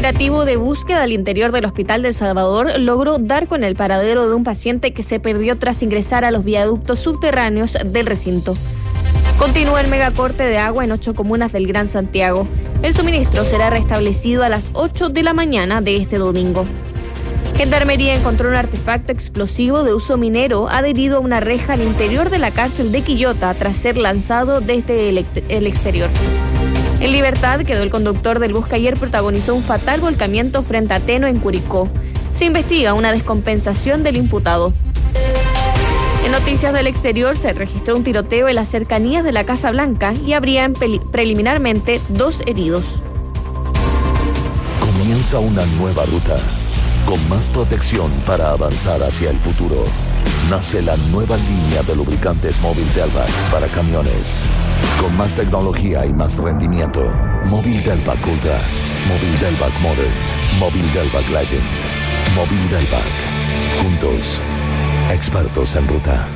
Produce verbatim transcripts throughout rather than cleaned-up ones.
operativo de búsqueda al interior del Hospital del Salvador logró dar con el paradero de un paciente que se perdió tras ingresar a los viaductos subterráneos del recinto. Continúa el megacorte de agua en ocho comunas del Gran Santiago. El suministro será restablecido a las ocho de la mañana de este domingo. Gendarmería encontró un artefacto explosivo de uso minero adherido a una reja al interior de la cárcel de Quillota tras ser lanzado desde el, ex- el exterior. En libertad quedó el conductor del bus que ayer protagonizó un fatal volcamiento frente a Teno en Curicó. Se investiga una descompensación del imputado. En noticias del exterior se registró un tiroteo en las cercanías de la Casa Blanca y habrían peli- preliminarmente dos heridos. Comienza una nueva ruta, con más protección para avanzar hacia el futuro. Nace la nueva línea de lubricantes Móvil Delvac para camiones. Con más tecnología y más rendimiento. Móvil Delvac Ultra, Móvil Delvac Modern, Móvil Delvac Legend, Móvil Delvac. Juntos, expertos en ruta.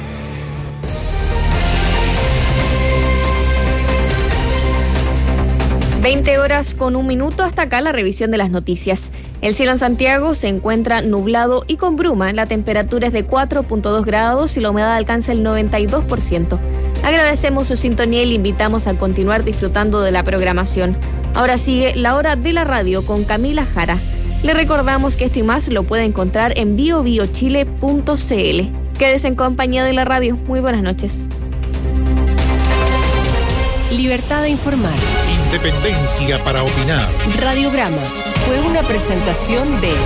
veinte horas con un minuto, hasta acá la revisión de las noticias. El cielo en Santiago se encuentra nublado y con bruma. La temperatura es de cuatro punto dos grados y la humedad alcanza el noventa y dos por ciento. Agradecemos su sintonía y le invitamos a continuar disfrutando de la programación. Ahora sigue La Hora de la Radio con Camila Jara. Le recordamos que esto y más lo puede encontrar en bio bio chile punto c l. Quédese en compañía de la radio. Muy buenas noches. Libertad de informar. Independencia para opinar. Radiograma fue una presentación de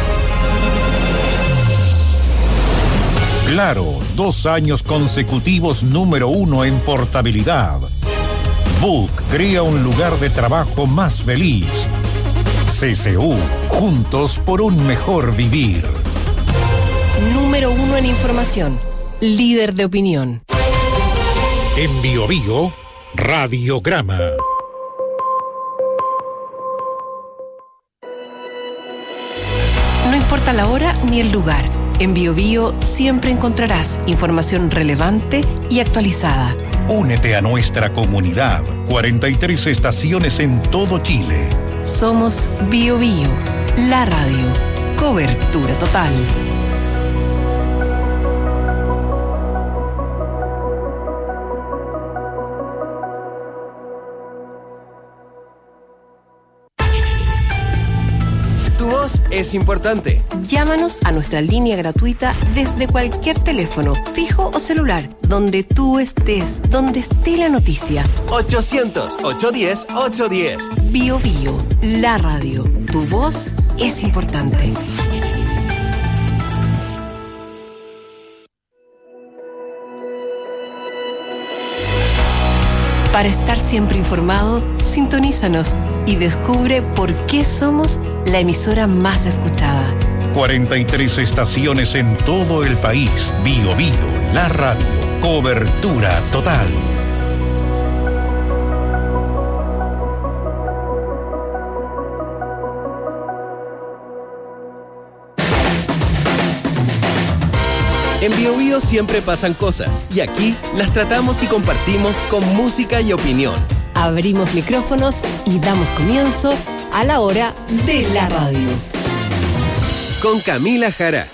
Claro, dos años consecutivos número uno en portabilidad. Book crea un lugar de trabajo más feliz. C C U, juntos por un mejor vivir. número uno en información, líder de opinión. En Bio Bio, Radiograma. No importa la hora ni el lugar, en Bio Bio siempre encontrarás información relevante y actualizada. Únete a nuestra comunidad. cuarenta y tres estaciones en todo Chile. Somos Bio Bio, la radio. Cobertura total. Tu voz es importante. Llámanos a nuestra línea gratuita desde cualquier teléfono, fijo o celular, donde tú estés, donde esté la noticia. ochocientos, ochocientos diez, ochocientos diez. Bio Bio, la radio. Tu voz es importante. Para estar siempre informado, sintonízanos y descubre por qué somos la emisora más escuchada. cuarenta y tres estaciones en todo el país. Bio Bio, la radio. Cobertura total. En Bio Bio siempre pasan cosas y aquí las tratamos y compartimos con música y opinión. Abrimos micrófonos y damos comienzo a la hora de la radio. Con Camila Jara.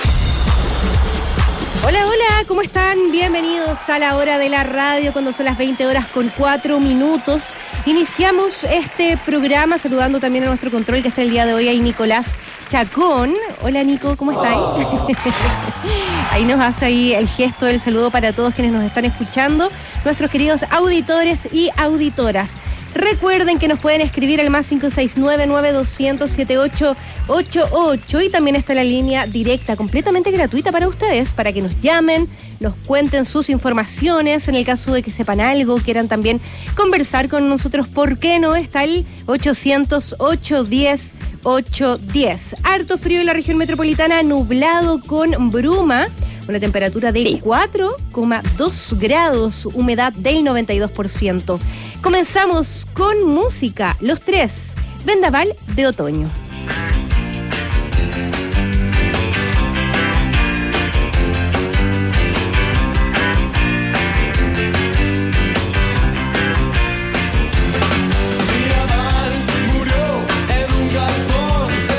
Hola, hola, ¿cómo están? Bienvenidos a la hora de la radio cuando son las veinte horas con cuatro minutos. Iniciamos este programa saludando también a nuestro control que está el día de hoy, ahí Nicolás Chacón. Hola Nico, ¿cómo estáis? Ahí nos hace ahí el gesto del saludo para todos quienes nos están escuchando, nuestros queridos auditores y auditoras. Recuerden que nos pueden escribir al más cinco seis nueve, nueve dos cero cero, siete ocho ocho ocho y también está la línea directa completamente gratuita para ustedes, para que nos llamen, nos cuenten sus informaciones, en el caso de que sepan algo, quieran también conversar con nosotros, ¿por qué no? Está el ochocientos, ochocientos diez, ochocientos diez. Harto frío en la región metropolitana, nublado con bruma. Una temperatura de sí. cuatro coma dos grados, humedad del noventa y dos por ciento. Comenzamos con música, Los Tres, Vendaval de Otoño. Murió en un galpón.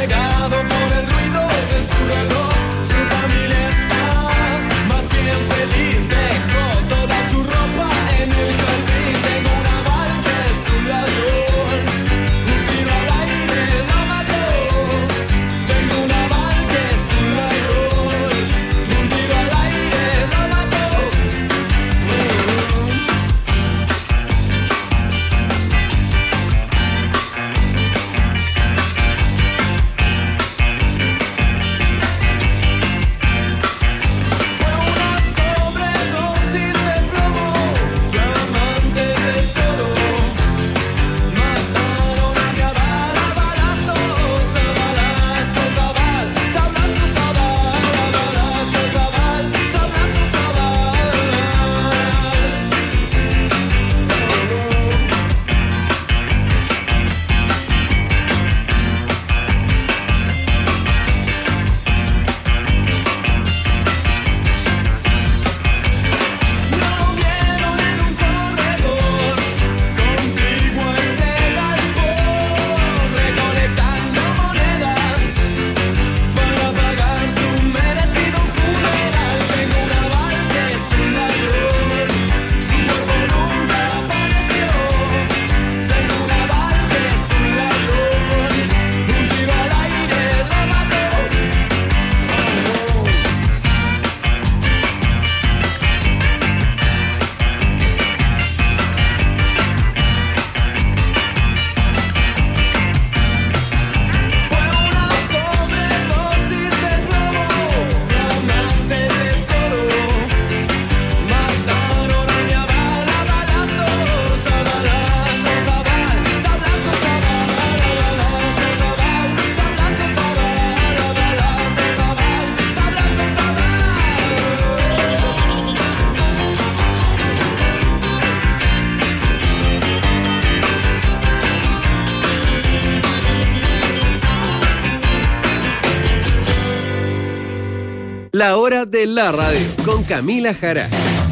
La hora de la radio con Camila Jara.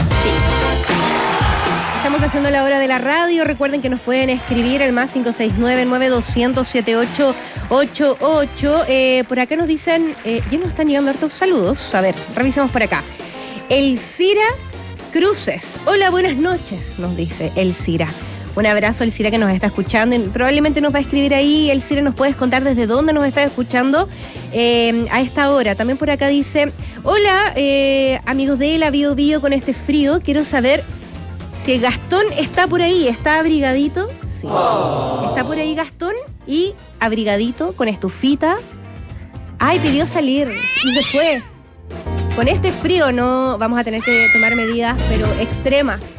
Estamos haciendo la hora de la radio. Recuerden que nos pueden escribir al más cinco seis nueve, nueve dos cero cero, siete ocho ocho ocho. Eh, por acá nos dicen, eh, ya nos están llegando hartos saludos. A ver, revisemos por acá. Elcira Cruces. Hola, buenas noches, nos dice Elcira. Un abrazo, Elcira, que nos está escuchando. Y probablemente nos va a escribir ahí. Elcira, ¿nos puedes contar desde dónde nos está escuchando eh, a esta hora? También por acá dice, hola, eh, amigos de la Bio Bio, con este frío, quiero saber si el Gastón está por ahí. ¿Está abrigadito? Sí. Oh. Está por ahí Gastón y abrigadito, con estufita. Ay, pidió salir. Y se fue. Con este frío no vamos a tener que tomar medidas, pero extremas.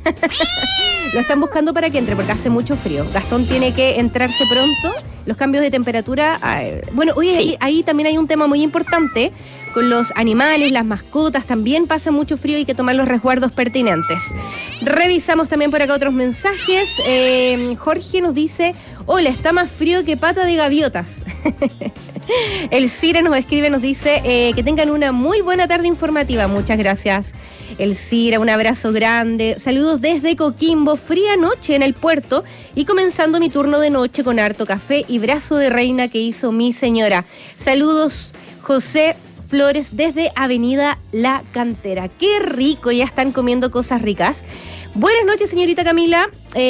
Lo están buscando para que entre, porque hace mucho frío. Gastón tiene que entrarse pronto. Los cambios de temperatura... Eh, bueno, oye, sí. ahí, ahí también hay un tema muy importante. Con los animales, las mascotas, también pasa mucho frío y hay que tomar los resguardos pertinentes. Revisamos también por acá otros mensajes. Eh, Jorge nos dice, hola, está más frío que pata de gaviotas. El Cira nos escribe, nos dice eh, que tengan una muy buena tarde informativa. Muchas gracias, El Cira, un abrazo grande. Saludos desde Coquimbo, fría noche en el puerto y comenzando mi turno de noche con harto café y brazo de reina que hizo mi señora. Saludos, José Flores, desde Avenida La Cantera. Qué rico, ya están comiendo cosas ricas. Buenas noches, señorita Camila.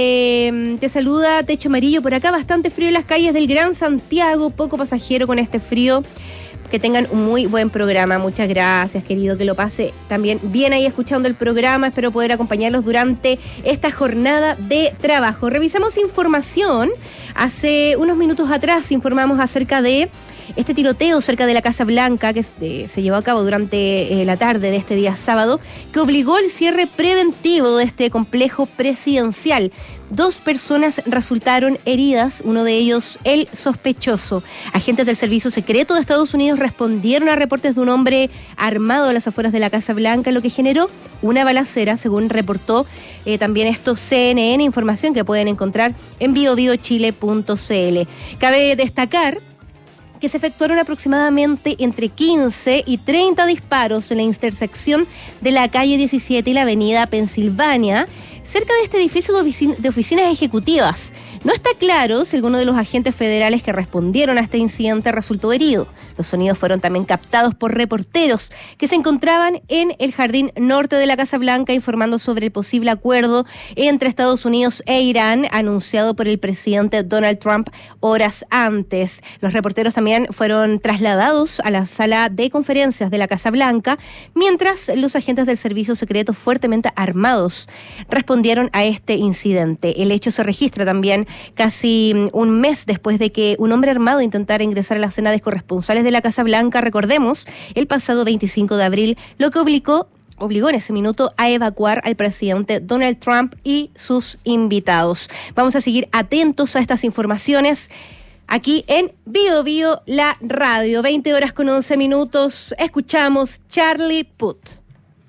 Eh, te saluda Techo Amarillo por acá. Bastante frío en las calles del Gran Santiago. Poco pasajero con este frío. Que tengan un muy buen programa. Muchas gracias, querido. Que lo pase también bien ahí escuchando el programa. Espero poder acompañarlos durante esta jornada de trabajo. Revisamos información. Hace unos minutos atrás informamos acerca de este tiroteo cerca de la Casa Blanca que se, se llevó a cabo durante eh, la tarde de este día sábado, que obligó el cierre preventivo de este complejo presidencial. Dos personas resultaron heridas, uno de ellos el sospechoso. Agentes del Servicio Secreto de Estados Unidos respondieron a reportes de un hombre armado a las afueras de la Casa Blanca, lo que generó una balacera, según reportó eh, también esto C N N, información que pueden encontrar en bio bio chile punto c l. Cabe destacar que se efectuaron aproximadamente entre quince y treinta disparos en la intersección de la calle diecisiete y la avenida Pensilvania, cerca de este edificio de, oficin- de oficinas ejecutivas. No está claro si alguno de los agentes federales que respondieron a este incidente resultó herido. Los sonidos fueron también captados por reporteros que se encontraban en el jardín norte de la Casa Blanca informando sobre el posible acuerdo entre Estados Unidos e Irán anunciado por el presidente Donald Trump horas antes. Los reporteros también fueron trasladados a la sala de conferencias de la Casa Blanca, mientras los agentes del servicio secreto fuertemente armados respondieron a este incidente. El hecho se registra también casi un mes después de que un hombre armado intentara ingresar a la cena de corresponsales de la Casa Blanca, recordemos, el pasado veinticinco de abril, lo que obligó obligó en ese minuto a evacuar al presidente Donald Trump y sus invitados. Vamos a seguir atentos a estas informaciones aquí en Bio Bio, la radio. veinte horas con once minutos. Escuchamos Charlie Puth.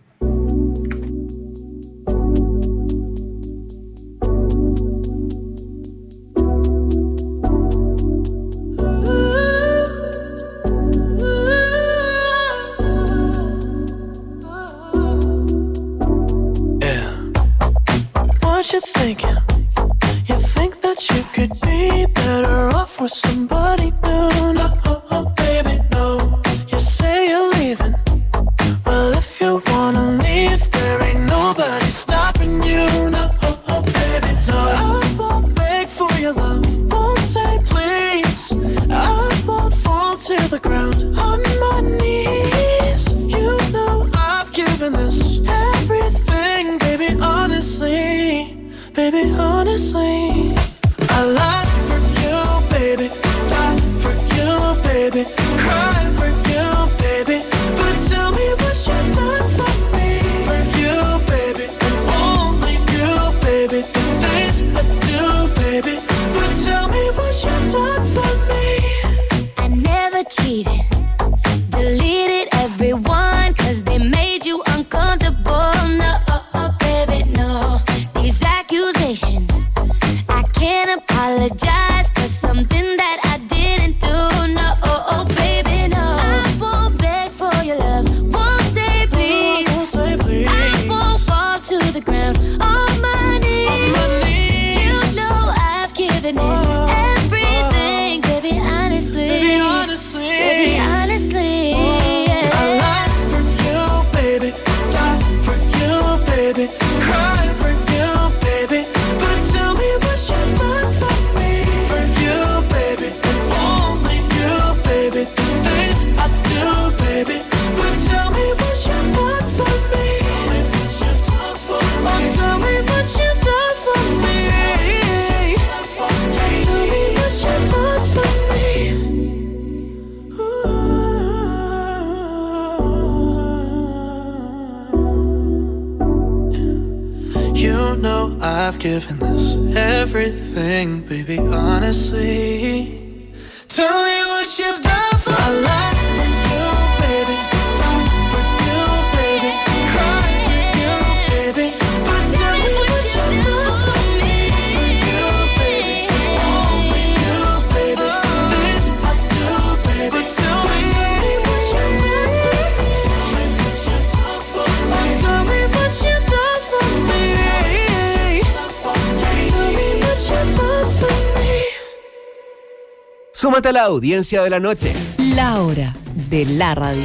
What you thinking? You think that you could be better off with somebody new? No, oh, oh, baby, no. You say you're leaving. Well, if you wanna leave, there ain't nobody stopping you. No, oh, oh, baby, no. I won't beg for your love, won't say please. I won't fall to the ground on my knees. You know I've given this everything, baby, honestly. Baby, honestly, I lie for you, baby. Die for you, baby. Cry for you, baby. But tell me what you've done for me. For you, baby. And only you, baby. The things I do, baby. But tell me what you've done for me. I never cheated. I've given this everything, baby, honestly. Tell me what you've done for my life. For you, baby. Done for you, baby. Cry for you, baby. But tell me what you've done for me. For you, baby. Oh, for you, baby. This I do, baby. But tell me what you've done for me. Tell me what you've done for me. Tell me what you've done for me. Súmate a la audiencia de la noche. La hora de la radio.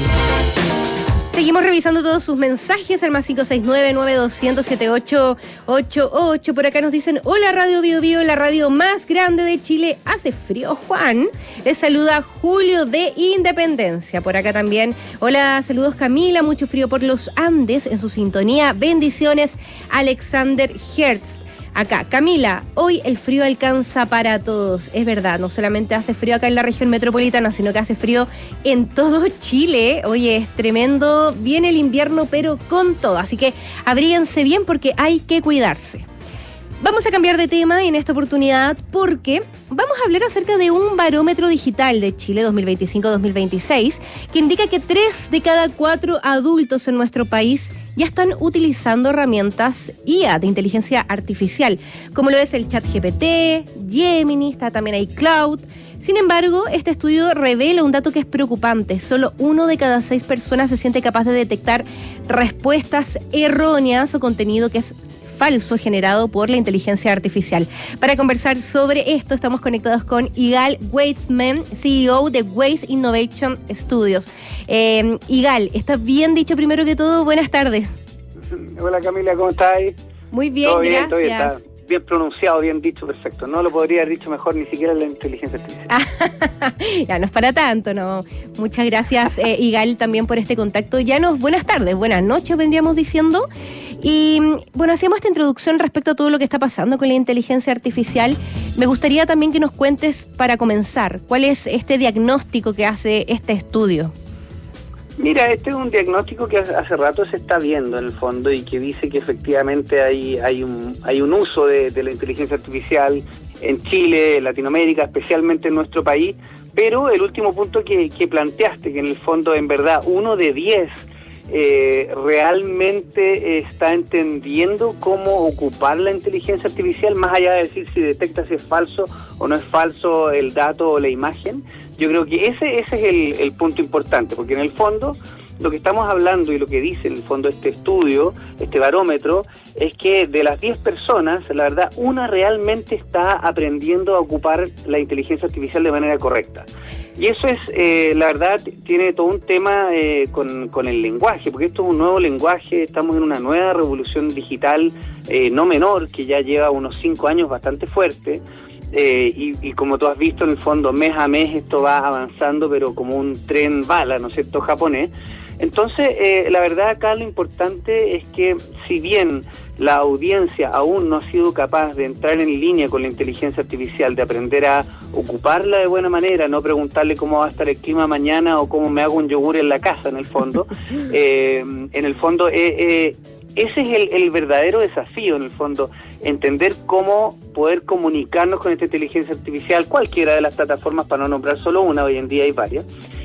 Seguimos revisando todos sus mensajes al más cinco seis nueve, nueve dos cero cero, siete ocho ocho ocho. Por acá nos dicen: hola Radio Bio Bio, la radio más grande de Chile. ¿Hace frío, Juan? Les saluda Julio de Independencia. Por acá también: hola, saludos Camila, mucho frío por los Andes en su sintonía. Bendiciones, Alexander Hertz. Acá, Camila, hoy el frío alcanza para todos. Es verdad, no solamente hace frío acá en la región metropolitana, sino que hace frío en todo Chile. Oye, es tremendo. Viene el invierno, pero con todo. Así que abríguense bien porque hay que cuidarse. Vamos a cambiar de tema en esta oportunidad porque vamos a hablar acerca de un barómetro digital de Chile dos mil veinticinco dos mil veintiséis que indica que tres de cada cuatro adultos en nuestro país ya están utilizando herramientas I A de inteligencia artificial, como lo es el ChatGPT, Gemini, está también iCloud. Sin embargo, este estudio revela un dato que es preocupante. Solo uno de cada seis personas se siente capaz de detectar respuestas erróneas o contenido que es falso generado por la inteligencia artificial. Para conversar sobre esto estamos conectados con Igal Weitzman, C E O de Weiss Innovation Studios. Eh, Igal, ¿está bien dicho primero que todo? Buenas tardes. Hola Camila, ¿cómo estás? Muy bien, ¿Todo bien? gracias. ¿Todo bien? Está bien pronunciado, bien dicho, perfecto. No lo podría haber dicho mejor ni siquiera la inteligencia artificial. Ya no es para tanto, ¿no? Muchas gracias, eh, Igal, también por este contacto. Ya nos, buenas tardes, buenas noches, vendríamos diciendo. Y bueno, hacíamos esta introducción respecto a todo lo que está pasando con la inteligencia artificial. Me gustaría también que nos cuentes, para comenzar, cuál es este diagnóstico que hace este estudio. Mira, este es un diagnóstico que hace rato se está viendo en el fondo y que dice que efectivamente hay, hay, un, hay un uso de, de la inteligencia artificial en Chile, en Latinoamérica, especialmente en nuestro país, pero el último punto que, que planteaste, que en el fondo en verdad uno de diez Eh, realmente está entendiendo cómo ocupar la inteligencia artificial, más allá de decir si detecta si es falso o no es falso el dato o la imagen. Yo creo que ese, ese es el, el punto importante, porque en el fondo lo que estamos hablando y lo que dice en el fondo este estudio, este barómetro, es que de las diez personas, la verdad, una realmente está aprendiendo a ocupar la inteligencia artificial de manera correcta. Y eso es, eh, la verdad, tiene todo un tema eh, con, con el lenguaje, porque esto es un nuevo lenguaje, estamos en una nueva revolución digital eh, no menor, que ya lleva unos cinco años bastante fuerte, eh, y, y como tú has visto, en el fondo, mes a mes esto va avanzando, pero como un tren bala, ¿no es cierto?, japonés. Entonces, eh, la verdad acá lo importante es que si bien la audiencia aún no ha sido capaz de entrar en línea con la inteligencia artificial, de aprender a ocuparla de buena manera, no preguntarle cómo va a estar el clima mañana o cómo me hago un yogur en la casa, en el fondo, eh, en el fondo, eh, eh, ese es el, el verdadero desafío, en el fondo, entender cómo poder comunicarnos con esta inteligencia artificial, cualquiera de las plataformas, para no nombrar solo una, hoy en día hay varias.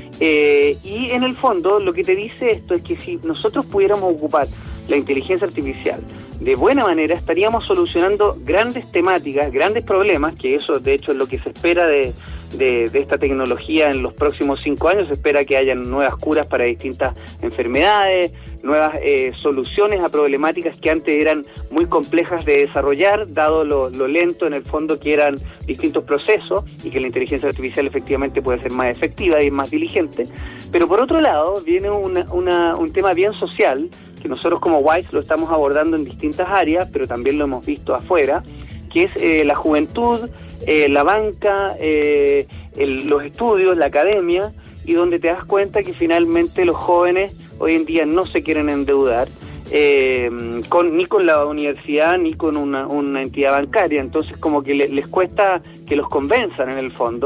Eh, y en el fondo lo que te dice esto es que si nosotros pudiéramos ocupar la inteligencia artificial de buena manera, estaríamos solucionando grandes temáticas, grandes problemas, que eso de hecho es lo que se espera de, de, de esta tecnología en los próximos cinco años. Se espera que hayan nuevas curas para distintas enfermedades, nuevas eh, soluciones a problemáticas que antes eran muy complejas de desarrollar, dado lo, lo lento en el fondo que eran distintos procesos, y que la inteligencia artificial efectivamente puede ser más efectiva y más diligente. Pero por otro lado viene una, una, un tema bien social, que nosotros como Weiss lo estamos abordando en distintas áreas, pero también lo hemos visto afuera, que es eh, la juventud, eh, la banca, eh, el, los estudios, la academia, y donde te das cuenta que finalmente los jóvenes hoy en día no se quieren endeudar, eh, con, ni con la universidad ni con una, una entidad bancaria. Entonces como que le, les cuesta que los convenzan en el fondo,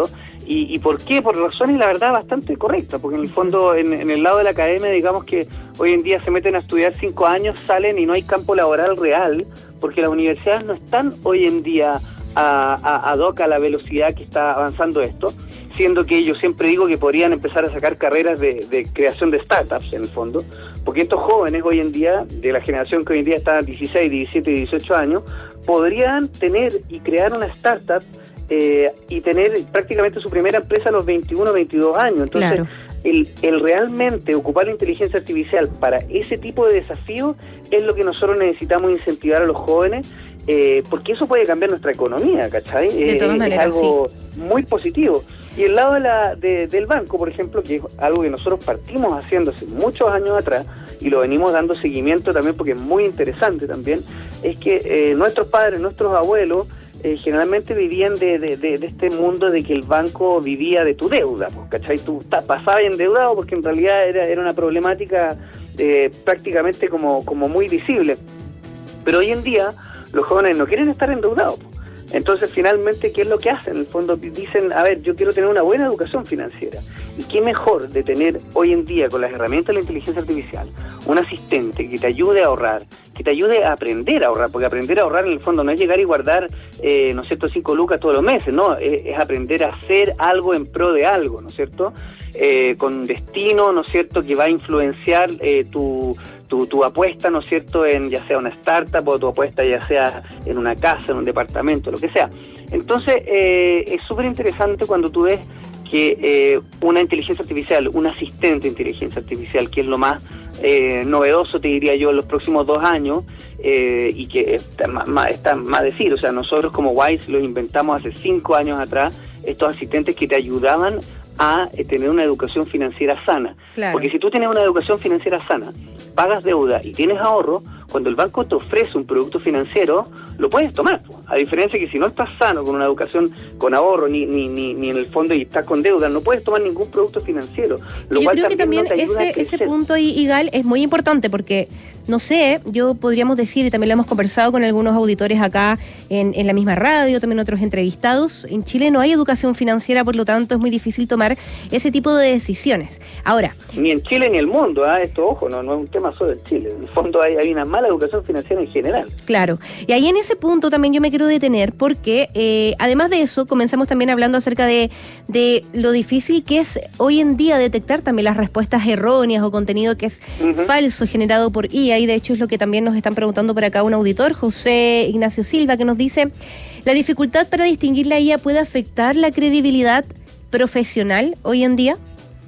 ¿Y, y por qué? Por razones, la verdad, bastante correctas, porque en el fondo, en, en el lado de la academia, digamos que hoy en día se meten a estudiar cinco años, salen y no hay campo laboral real, porque las universidades no están hoy en día a, a, ad hoc a la velocidad que está avanzando esto, siendo que yo siempre digo que podrían empezar a sacar carreras de, de creación de startups, en el fondo, porque estos jóvenes hoy en día, de la generación que hoy en día está a dieciséis, diecisiete y dieciocho años, podrían tener y crear una startup Eh, y tener prácticamente su primera empresa a los veintiuno, veintidós años. Entonces, claro. el, el realmente ocupar la inteligencia artificial para ese tipo de desafíos es lo que nosotros necesitamos incentivar a los jóvenes, eh, porque eso puede cambiar nuestra economía, ¿cachai? De todas eh, maneras, es algo sí. muy positivo. Y el lado de la, de, del banco, por ejemplo, que es algo que nosotros partimos haciendo hace muchos años atrás y lo venimos dando seguimiento también porque es muy interesante también, es que eh, nuestros padres, nuestros abuelos, Eh, generalmente vivían de, de, de, de este mundo de que el banco vivía de tu deuda, pues, ¿cachai? Tú pasabas endeudado porque en realidad era, era una problemática eh, prácticamente como, como muy visible. Pero hoy en día los jóvenes no quieren estar endeudados, pues. Entonces, finalmente, ¿qué es lo que hacen? En el fondo dicen, a ver, yo quiero tener una buena educación financiera. ¿Y qué mejor de tener hoy en día, con las herramientas de la inteligencia artificial, un asistente que te ayude a ahorrar, que te ayude a aprender a ahorrar? Porque aprender a ahorrar, en el fondo, no es llegar y guardar, eh, ¿no es cierto?, cinco lucas todos los meses, ¿no? Es, es aprender a hacer algo en pro de algo, ¿no es cierto?, eh, con destino, ¿no es cierto?, que va a influenciar eh, tu... Tu, tu apuesta, ¿no es cierto?, en ya sea una startup o tu apuesta ya sea en una casa, en un departamento, lo que sea. Entonces, eh, es súper interesante cuando tú ves que eh, una inteligencia artificial, un asistente de inteligencia artificial, que es lo más eh, novedoso, te diría yo, en los próximos dos años, eh, y que está más, está más decir, o sea, nosotros como Wise los inventamos hace cinco años atrás, estos asistentes que te ayudaban a eh, tener una educación financiera sana. Claro. Porque si tú tienes una educación financiera sana, pagas deuda y tienes ahorro, cuando el banco te ofrece un producto financiero, lo puedes tomar. A diferencia que si no estás sano, con una educación con ahorro, ni ni ni, ni en el fondo y estás con deuda, no puedes tomar ningún producto financiero. Lo yo cual creo que también, también ese, ese punto, Igal, es muy importante porque, no sé, yo podríamos decir, y también lo hemos conversado con algunos auditores acá en, en la misma radio, también otros entrevistados, en Chile no hay educación financiera, por lo tanto es muy difícil tomar ese tipo de decisiones. Ahora... Ni en Chile ni en el mundo, ¿eh? Esto, ojo, no, no es un tema solo en Chile. En el fondo hay, hay una mala educación financiera en general. Claro, y ahí en ese punto también yo me quiero detener porque eh, además de eso comenzamos también hablando acerca de, de lo difícil que es hoy en día detectar también las respuestas erróneas o contenido que es uh-huh. falso generado por I A, y de hecho es lo que también nos están preguntando por acá un auditor, José Ignacio Silva, que nos dice: ¿la dificultad para distinguir la I A puede afectar la credibilidad profesional hoy en día?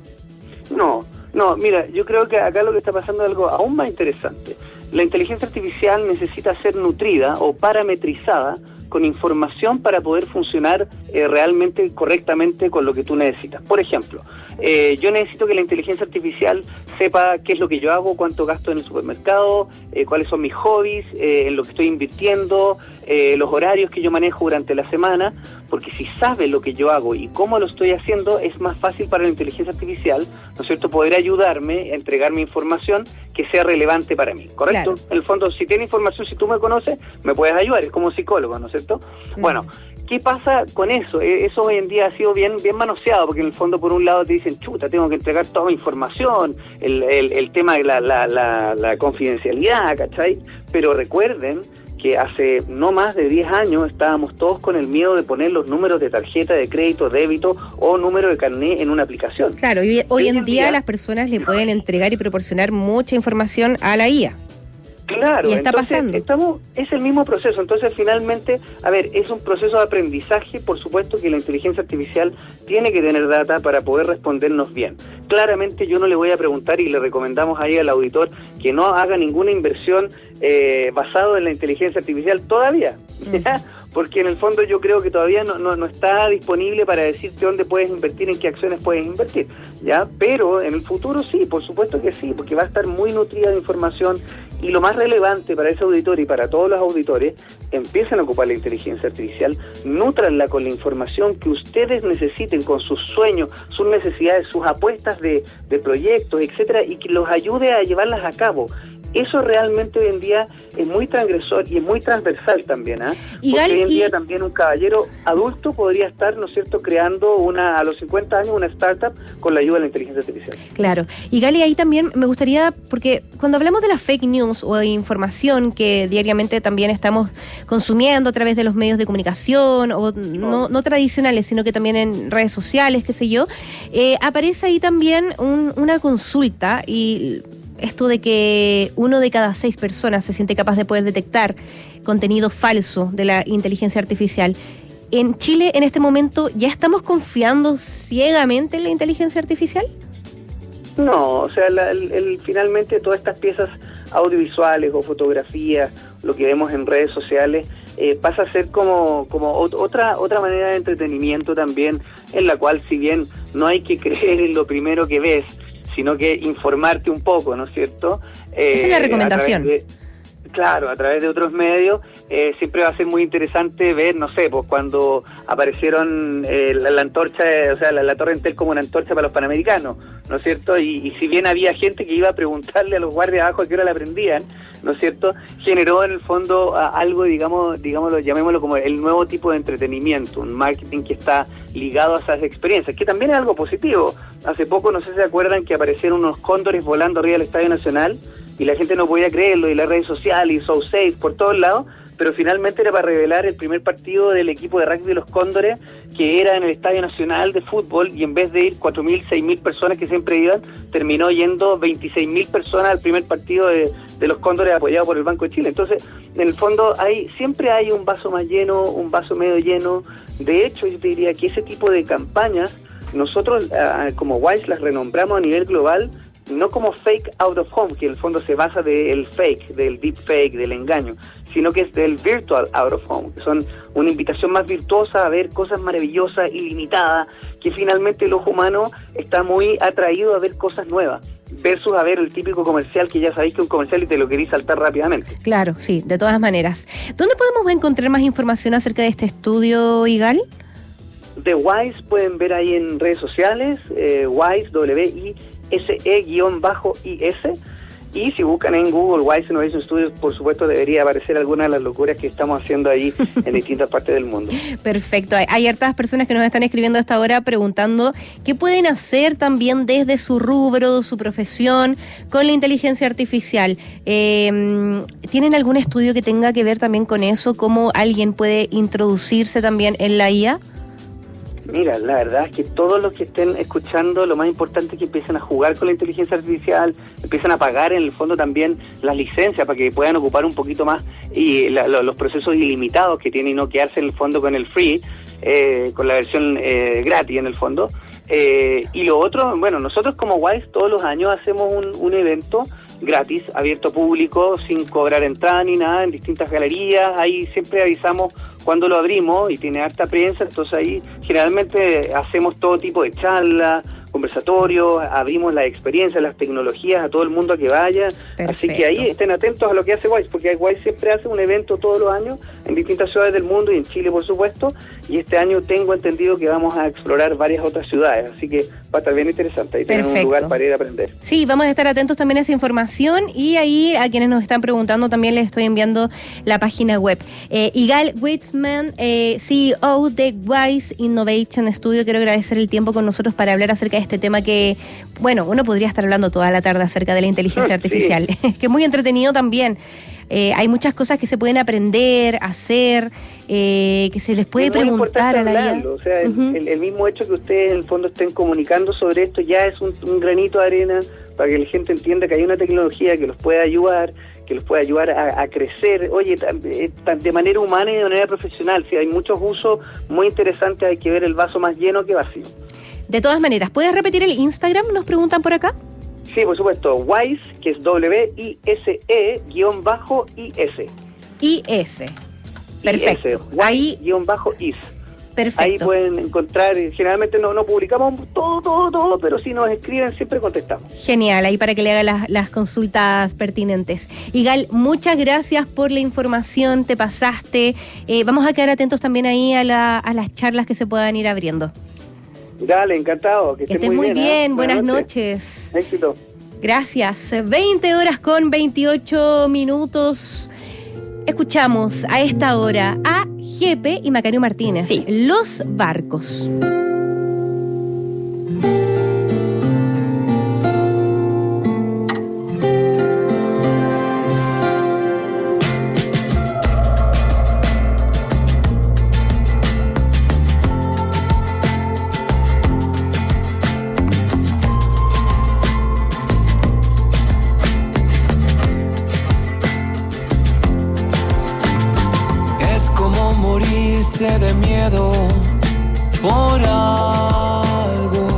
No, no, mira, yo creo que acá lo que está pasando es algo aún más interesante. La inteligencia artificial necesita ser nutrida o parametrizada con información para poder funcionar eh, realmente correctamente con lo que tú necesitas. Por ejemplo, eh, yo necesito que la inteligencia artificial sepa qué es lo que yo hago, cuánto gasto en el supermercado, eh, cuáles son mis hobbies, eh, en lo que estoy invirtiendo, eh, los horarios que yo manejo durante la semana, porque si sabe lo que yo hago y cómo lo estoy haciendo, es más fácil para la inteligencia artificial, ¿no es cierto?, poder ayudarme a entregarme información que sea relevante para mí, ¿correcto? Claro. En el fondo, si tiene información, si tú me conoces, me puedes ayudar, es como psicólogo, ¿no es cierto? Mm. Bueno, ¿qué pasa con eso? Eso hoy en día ha sido bien bien manoseado, porque en el fondo, por un lado, te dicen, chuta, tengo que entregar toda mi información, el, el, el tema de la, la, la, la confidencialidad, ¿cachai? Pero recuerden que hace no más de diez años estábamos todos con el miedo de poner los números de tarjeta de crédito, débito o número de carnet en una aplicación. Claro, y hoy, hoy en día, día las personas le pueden entregar y proporcionar mucha información a la I A. Claro, y está entonces, pasando. Estamos, es el mismo proceso. Entonces, finalmente, a ver, es un proceso de aprendizaje. Por supuesto que la inteligencia artificial tiene que tener data para poder respondernos bien. Claramente, yo no le voy a preguntar, y le recomendamos ahí al auditor que no haga ninguna inversión eh, basado en la inteligencia artificial todavía. ¿Ya? Porque en el fondo yo creo que todavía no, no, no está disponible para decirte dónde puedes invertir, en qué acciones puedes invertir, ¿ya? Pero en el futuro sí, por supuesto que sí, porque va a estar muy nutrida de información, y lo más relevante para ese auditor y para todos los auditores, empiecen a ocupar la inteligencia artificial, nútranla con la información que ustedes necesiten, con sus sueños, sus necesidades, sus apuestas de, de proyectos, etcétera, y que los ayude a llevarlas a cabo. Eso realmente hoy en día es muy transgresor y es muy transversal también, ¿ah? ¿eh? Y Porque Gal, hoy en y... día también un caballero adulto podría estar, ¿no es cierto?, creando una a los cincuenta años una startup con la ayuda de la inteligencia artificial. Claro. Y Gali, ahí también me gustaría, porque cuando hablamos de las fake news o de información que diariamente también estamos consumiendo a través de los medios de comunicación o no, no tradicionales, sino que también en redes sociales, qué sé yo, eh, aparece ahí también un, una consulta y esto de que uno de cada seis personas se siente capaz de poder detectar contenido falso de la inteligencia artificial. ¿En Chile, en este momento, ya estamos confiando ciegamente en la inteligencia artificial? No, o sea, la, el, el, finalmente todas estas piezas audiovisuales o fotografías, lo que vemos en redes sociales, eh, pasa a ser como, como otra, otra manera de entretenimiento también, en la cual, si bien no hay que creer en lo primero que ves, sino que informarte un poco, ¿no es cierto? Eh, Esa es la recomendación. A de, claro, a través de otros medios, eh, siempre va a ser muy interesante ver, no sé, pues cuando aparecieron eh, la, la antorcha, o sea, la, la Torre Entel como una antorcha para los panamericanos, ¿no es cierto? Y, y si bien había gente que iba a preguntarle a los guardias abajo a qué hora la prendían, ¿no es cierto?, generó en el fondo a, algo, digamos, digámoslo, llamémoslo como el nuevo tipo de entretenimiento, un marketing que está ligado a esas experiencias, que también es algo positivo. Hace poco, no sé si se acuerdan, que aparecieron unos cóndores volando arriba del Estadio Nacional y la gente no podía creerlo, y las redes sociales y So Safe por todos lados, pero finalmente era para revelar el primer partido del equipo de rugby de los Cóndores, que era en el Estadio Nacional de Fútbol, y en vez de ir cuatro mil, seis mil personas que siempre iban, terminó yendo veintiséis mil personas al primer partido de, de los Cóndores apoyado por el Banco de Chile. Entonces, en el fondo, hay siempre hay un vaso más lleno, un vaso medio lleno. De hecho, yo te diría que ese tipo de campañas, nosotros uh, como Wise las renombramos a nivel global, no como fake out of home, que en el fondo se basa del fake, del deep fake, del engaño, sino que es del virtual out of home, que son una invitación más virtuosa a ver cosas maravillosas, ilimitadas, que finalmente el ojo humano está muy atraído a ver cosas nuevas, versus a ver el típico comercial que ya sabéis que es un comercial y te lo queréis saltar rápidamente. Claro, sí, de todas maneras. ¿Dónde podemos encontrar más información acerca de este estudio, Igal? De Wise pueden ver ahí en redes sociales, eh, Wise, W I S E I S, y si buscan en Google Wise Innovation Studios, por supuesto debería aparecer alguna de las locuras que estamos haciendo ahí en distintas partes del mundo. Perfecto, hay, hay hartas personas que nos están escribiendo a esta hora preguntando qué pueden hacer también desde su rubro, su profesión, con la inteligencia artificial. Eh, ¿Tienen algún estudio que tenga que ver también con eso? ¿Cómo alguien puede introducirse también en la I A? Mira, la verdad es que todos los que estén escuchando, lo más importante es que empiecen a jugar con la inteligencia artificial, empiezan a pagar en el fondo también las licencias para que puedan ocupar un poquito más y la, lo, los procesos ilimitados que tienen y no quedarse en el fondo con el free, eh, con la versión eh, gratis en el fondo. Eh, y lo otro, bueno, nosotros como Wise todos los años hacemos un, un evento gratis, abierto público, sin cobrar entrada ni nada, en distintas galerías. Ahí siempre avisamos cuando lo abrimos y tiene harta prensa, entonces ahí generalmente hacemos todo tipo de charlas, conversatorios, abrimos las experiencias, las tecnologías a todo el mundo a que vaya. Perfecto. Así que ahí estén atentos a lo que hace Wise, porque Wise siempre hace un evento todos los años en distintas ciudades del mundo y en Chile, por supuesto, y este año tengo entendido que vamos a explorar varias otras ciudades, así que va a estar bien interesante. Ahí tienen un lugar para ir a aprender. Sí, vamos a estar atentos también a esa información, y ahí a quienes nos están preguntando también les estoy enviando la página web. Eh, Igal Weitzman, eh, C E O de Wise Innovation Studio, quiero agradecer el tiempo con nosotros para hablar acerca de este tema que, bueno, uno podría estar hablando toda la tarde acerca de la inteligencia artificial, sí. Que es muy entretenido también. Eh, hay muchas cosas que se pueden aprender, hacer, eh, que se les puede preguntar a la I A. O sea, uh-huh. el, el mismo hecho que ustedes en el fondo estén comunicando sobre esto ya es un, un granito de arena para que la gente entienda que hay una tecnología que los puede ayudar, que los puede ayudar a, a crecer, oye, de manera humana y de manera profesional. Si hay muchos usos muy interesantes, hay que ver el vaso más lleno que vacío. De todas maneras, ¿puedes repetir el Instagram? Nos preguntan por acá. Sí, por supuesto. Wise, que es W I S E guión bajo I S. I S. Perfecto. Ahí guión bajo is. Perfecto. Ahí pueden encontrar, generalmente no, no publicamos todo, todo, todo, pero si nos escriben siempre contestamos. Genial, ahí para que le haga las, las consultas pertinentes. Igal, muchas gracias por la información, te pasaste. Eh, vamos a quedar atentos también ahí a, la, a las charlas que se puedan ir abriendo. Dale, encantado. Que, que estés muy bien, bien ¿eh? Buenas, Buenas noches. noches. Éxito. Gracias. veinte horas con veintiocho minutos. Escuchamos a esta hora a Jepe y Macario Martínez. Sí. Los barcos. De miedo por algo,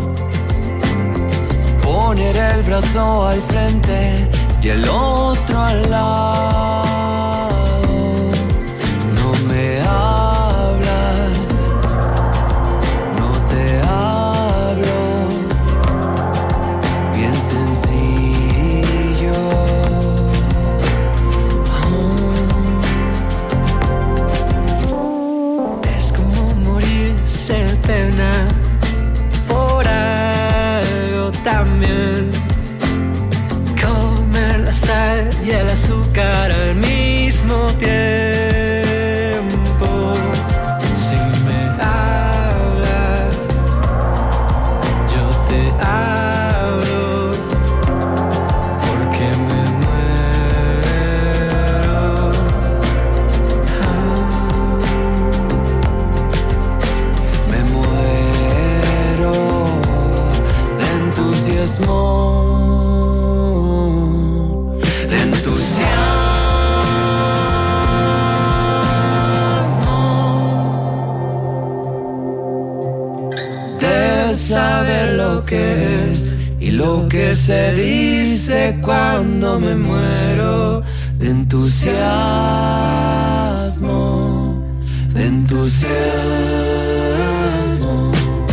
poner el brazo al frente y el otro al lado. No me hablas, no te hablo, bien sencillo. Pena por algo también, comer la sal y el azúcar al mismo tiempo. Si me hablas, yo te hablo, porque me muero. Ah. Entusiasmo, de entusiasmo, de saber lo que es y lo que se dice cuando me muero. De entusiasmo, de entusiasmo.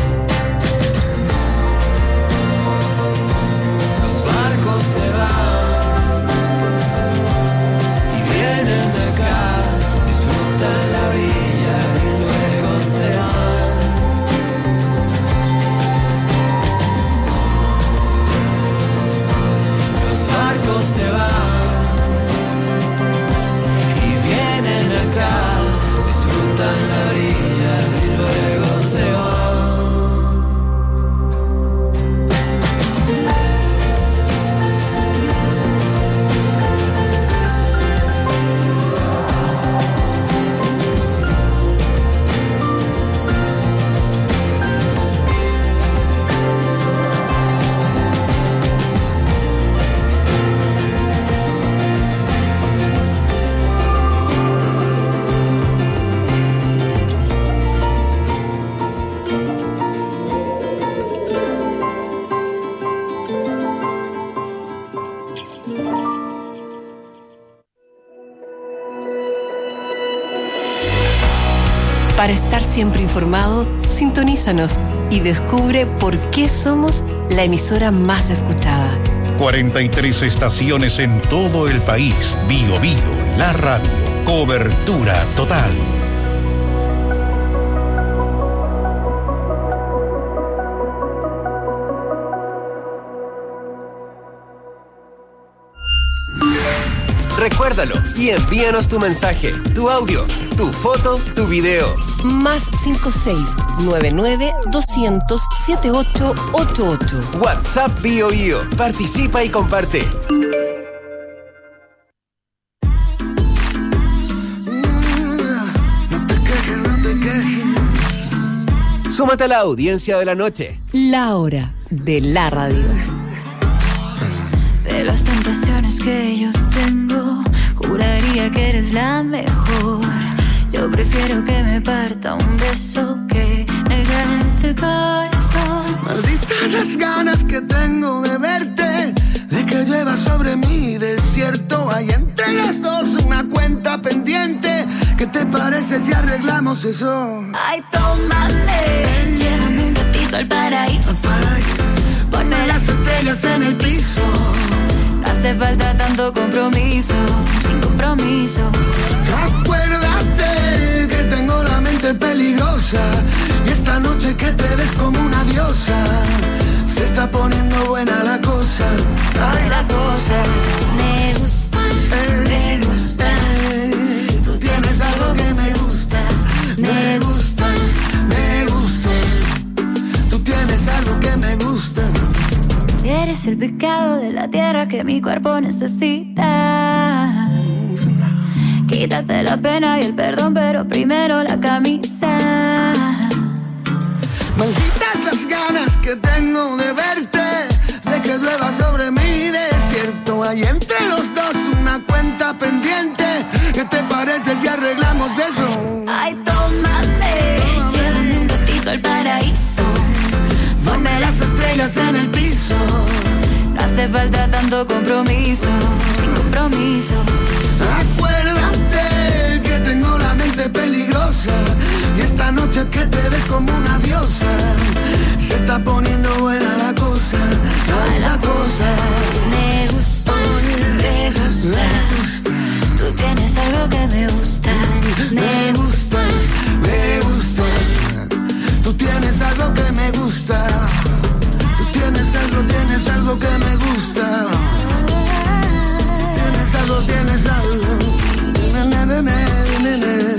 Para estar siempre informado, sintonízanos y descubre por qué somos la emisora más escuchada. cuarenta y tres estaciones en todo el país. Bio Bio, la radio. Cobertura total. Recuérdalo y envíanos tu mensaje, tu audio, tu foto, tu video. Más cinco seis nueve nueve doscientos setenta y ocho ochenta y ocho. WhatsApp Bio Bio. Participa y comparte. No te quejes, no te quejes. Súmate a la audiencia de la noche. La hora de la radio. De las tentaciones que yo tengo, juraría que eres la mejor. Yo prefiero que me parta un beso que negarte el corazón. Malditas las ganas que tengo de verte, de que llueva sobre mi desierto. Hay entre las dos una cuenta pendiente. ¿Qué te parece si arreglamos eso? Ay, tómame, llévame un ratito al paraíso. Al paraíso. Ponme las estrellas en el piso. No hace falta tanto compromiso, sin compromiso. Acuérdate que tengo la mente peligrosa, y esta noche que te ves como una diosa, se está poniendo buena la cosa. cosa, Ay, la cosa me gusta, me gusta. eh, tú tienes algo que me gusta, me gusta, me gusta. Tú tienes algo que me gusta. Eres el pecado de la tierra que mi cuerpo necesita. Quítate la pena y el perdón, pero primero la camisa. Malditas las ganas que tengo de verte, de que llueva sobre mi desierto. Hay entre los dos una cuenta pendiente. ¿Qué te parece si arreglamos eso? Ay, tómame, llévame un ratito al paraíso. Ponme las estrellas en el piso. No hace falta tanto compromiso, sin compromiso. Acuérdate que tengo la mente peligrosa, y esta noche que te ves como una diosa. Se está poniendo buena la cosa, ay, la cosa. Me gusta, me gusta. Tú tienes algo que me gusta. Me gusta, me gusta. Tú tienes algo que me gusta. Tú tienes algo, tienes algo que me gusta. Tienes algo, tienes algo. Ne, ne, ne, ne, ne.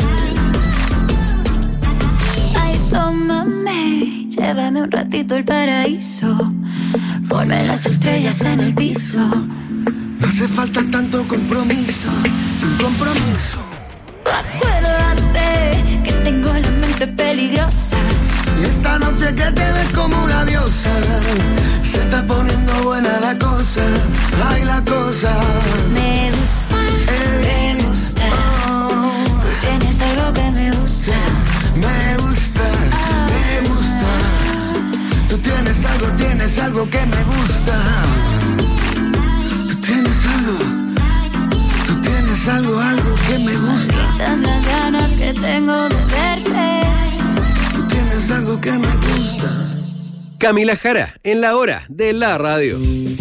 Ay, tómame, llévame un ratito al paraíso. Ponme las estrellas en el piso. No hace falta tanto compromiso, sin compromiso. Acuérdate que tengo la mente peligrosa. Y esta noche que te ves como una diosa, se está poniendo buena la cosa, ay, la cosa. Me gusta, Eh, me gusta. oh, Tú tienes algo que me gusta. me gusta, me gusta. Tú tienes algo, tienes algo que me gusta. Tú tienes algo, tú tienes algo, algo que me gusta. Malditas las ganas que tengo de verte. Tú tienes algo que me gusta. Camila Jara, en la hora de la radio.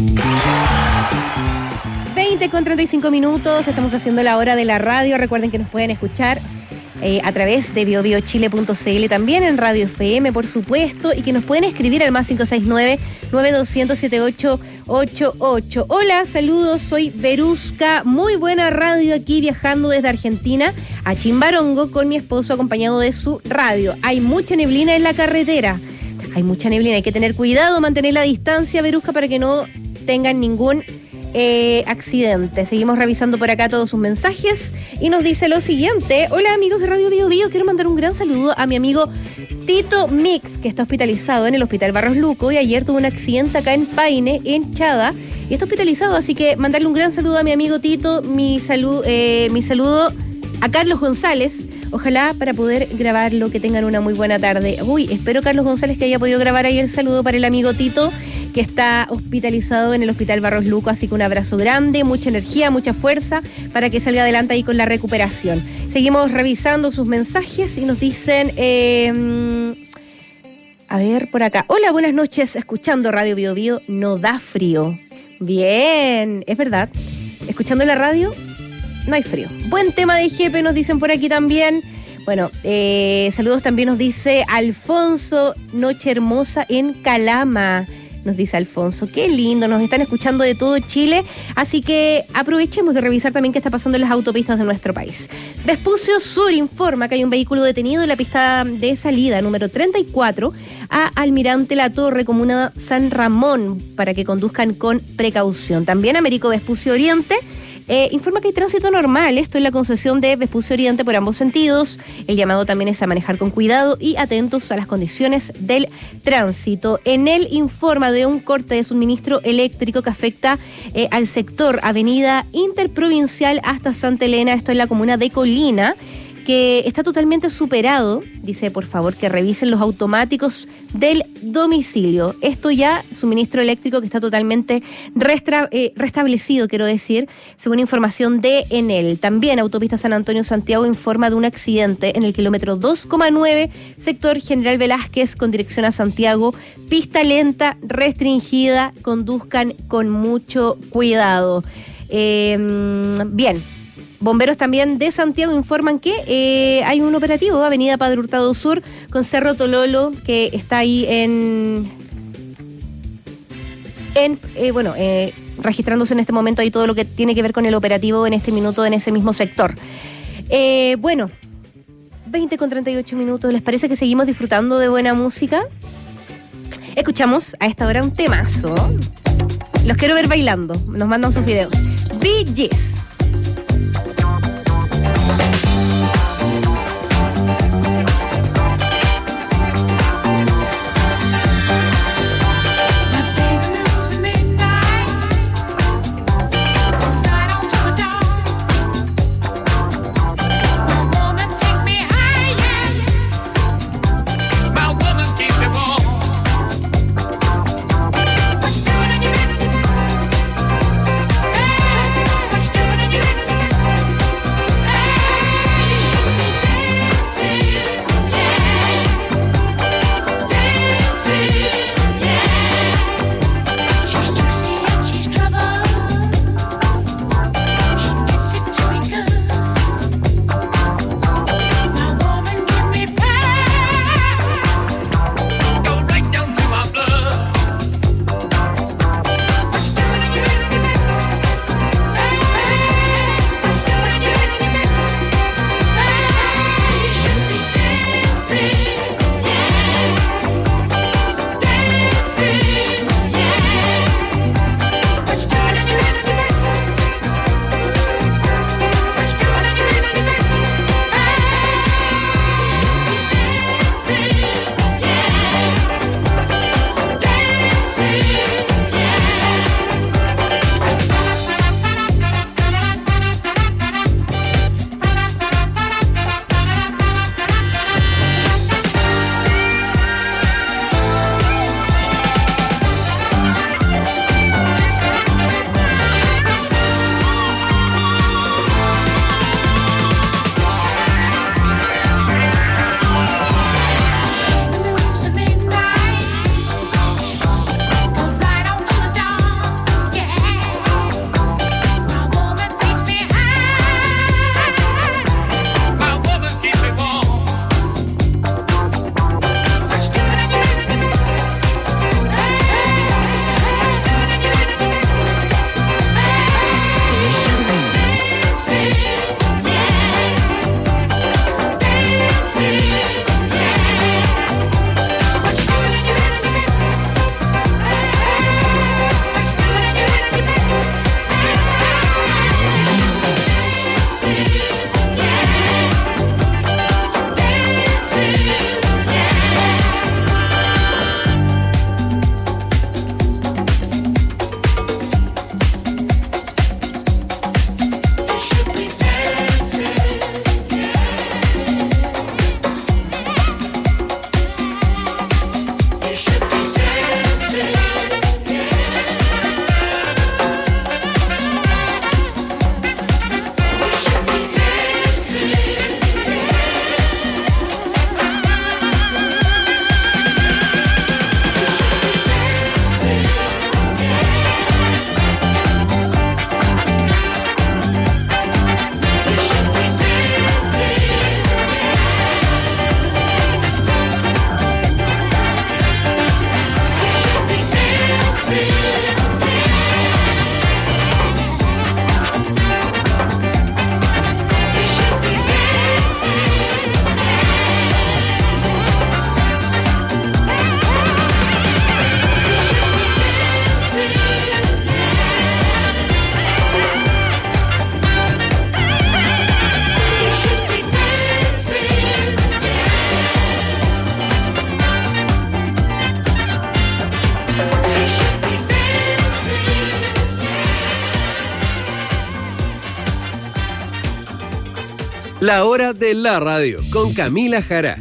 veinte con treinta y cinco minutos, estamos haciendo la hora de la radio. Recuerden que nos pueden escuchar eh, a través de bio bio chile punto c l, también en Radio F M, por supuesto, y que nos pueden escribir al más cinco seis nueve, nueve dos cero cero, siete ocho ocho ocho. Hola, saludos, soy Verusca, muy buena radio aquí, viajando desde Argentina a Chimbarongo con mi esposo acompañado de su radio. Hay mucha neblina en la carretera, hay mucha neblina, hay que tener cuidado, mantener la distancia, Verusca, para que no tengan ningún Eh, accidente. Seguimos revisando por acá todos sus mensajes y nos dice lo siguiente: hola amigos de Radio Bio Bio, quiero mandar un gran saludo a mi amigo Tito Mix, que está hospitalizado en el Hospital Barros Luco y ayer tuvo un accidente acá en Paine, en Chada, y está hospitalizado, así que mandarle un gran saludo a mi amigo Tito, mi, salu eh, mi saludo a Carlos González, ojalá para poder grabarlo, que tengan una muy buena tarde. Uy, espero Carlos González que haya podido grabar ahí el saludo para el amigo Tito, que está hospitalizado en el Hospital Barros Luco, así que un abrazo grande, mucha energía, mucha fuerza para que salga adelante ahí con la recuperación. Seguimos revisando sus mensajes y nos dicen, eh, a ver por acá, hola, buenas noches, escuchando Radio Bio Bio, no da frío. Bien, es verdad, escuchando la radio no hay frío. Buen tema de Jepe, nos dicen por aquí también. Bueno, eh, saludos también nos dice Alfonso, noche hermosa en Calama. Nos dice Alfonso, qué lindo, nos están escuchando de todo Chile, así que aprovechemos de revisar también qué está pasando en las autopistas de nuestro país. Vespucio Sur informa que hay un vehículo detenido en la pista de salida número treinta y cuatro a Almirante La Torre, comuna San Ramón, para que conduzcan con precaución. También Américo Vespucio Oriente Eh, informa que hay tránsito normal, esto es la concesión de Vespucio Oriente por ambos sentidos. El llamado también es a manejar con cuidado y atentos a las condiciones del tránsito. En él informa de un corte de suministro eléctrico que afecta eh, al sector Avenida Interprovincial hasta Santa Elena, esto es la comuna de Colina, que está totalmente superado. Dice, por favor, que revisen los automáticos del domicilio. Esto ya, suministro eléctrico que está totalmente restra, eh, restablecido, quiero decir, según información de Enel. También Autopista San Antonio-Santiago informa de un accidente en el kilómetro dos coma nueve, sector General Velázquez, con dirección a Santiago. Pista lenta, restringida, conduzcan con mucho cuidado. Eh, bien. Bomberos también de Santiago informan que eh, hay un operativo, Avenida Padre Hurtado Sur, con Cerro Tololo, que está ahí en en, eh, bueno, eh, registrándose en este momento ahí todo lo que tiene que ver con el operativo en este minuto en ese mismo sector. Eh, bueno, veinte con treinta y ocho minutos. ¿Les parece que seguimos disfrutando de buena música? Escuchamos a esta hora un temazo. Los quiero ver bailando. Nos mandan sus videos. Bee Gees. La hora de la radio con Camila Jara.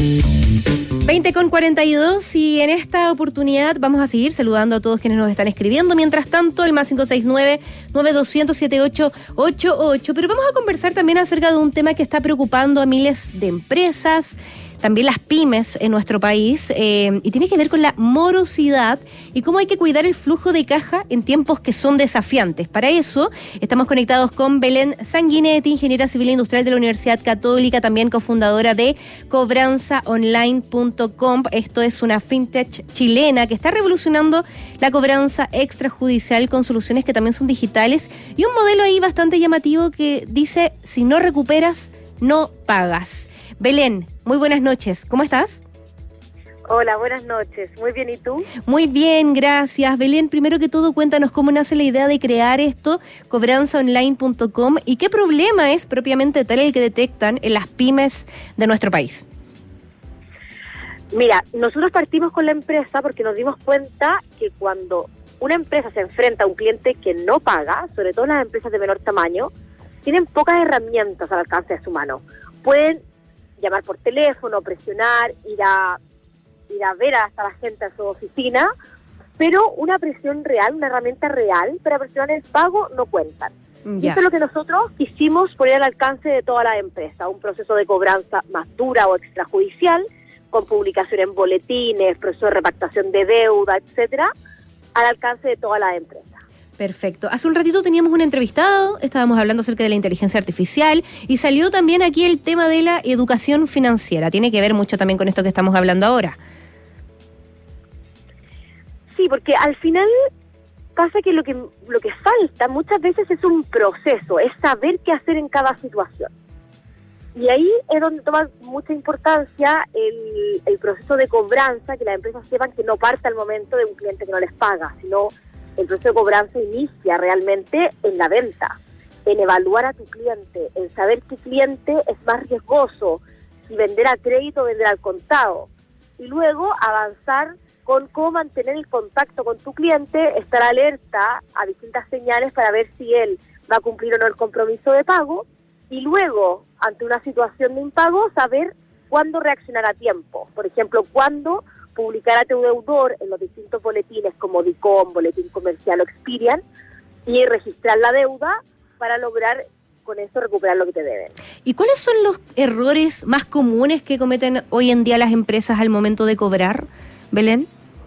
veinte con cuarenta y dos y en esta oportunidad vamos a seguir saludando a todos quienes nos están escribiendo. Mientras tanto, el más cinco seis nueve, nueve dos cero cero, siete ocho ocho ocho. Pero vamos a conversar también acerca de un tema que está preocupando a miles de empresas, también las pymes en nuestro país, eh, y tiene que ver con la morosidad y cómo hay que cuidar el flujo de caja en tiempos que son desafiantes. Para eso estamos conectados con Belén Sanguinetti, ingeniera civil e industrial de la Universidad Católica, también cofundadora de cobranza online punto com. Esto es una fintech chilena que está revolucionando la cobranza extrajudicial con soluciones que también son digitales y un modelo ahí bastante llamativo que dice: si no recuperas, no pagas. Belén, muy buenas noches. ¿Cómo estás? Hola, buenas noches. Muy bien, ¿y tú? Muy bien, gracias. Belén, primero que todo, cuéntanos cómo nace la idea de crear esto, cobranza online punto com, y qué problema es propiamente tal el que detectan en las pymes de nuestro país. Mira, nosotros partimos con la empresa porque nos dimos cuenta que cuando una empresa se enfrenta a un cliente que no paga, sobre todo las empresas de menor tamaño, tienen pocas herramientas al alcance de su mano. Pueden llamar por teléfono, presionar, ir a ir a ver hasta la gente a su oficina, pero una presión real, una herramienta real para presionar el pago no cuentan. Y eso es lo que nosotros quisimos poner al alcance de toda la empresa, un proceso de cobranza más dura o extrajudicial, con publicación en boletines, proceso de repactación de deuda, etcétera, al alcance de toda la empresa. Perfecto. Hace un ratito teníamos un entrevistado, estábamos hablando acerca de la inteligencia artificial y salió también aquí el tema de la educación financiera. Tiene que ver mucho también con esto que estamos hablando ahora. Sí, porque al final pasa que lo que lo que falta muchas veces es un proceso, es saber qué hacer en cada situación. Y ahí es donde toma mucha importancia el, el proceso de cobranza, que las empresas sepan que no parte al momento de un cliente que no les paga, sino el proceso de cobranza inicia realmente en la venta, en evaluar a tu cliente, en saber qué cliente es más riesgoso, si vender a crédito o vender al contado. Y luego avanzar con cómo mantener el contacto con tu cliente, estar alerta a distintas señales para ver si él va a cumplir o no el compromiso de pago, y luego, ante una situación de impago, saber cuándo reaccionar a tiempo. Por ejemplo, cuándo publicar a tu deudor en los distintos boletines como DICOM, Boletín Comercial o Experian, y registrar la deuda para lograr con eso recuperar lo que te deben. ¿Y cuáles son los errores más comunes que cometen hoy en día las empresas al momento de cobrar, Belén?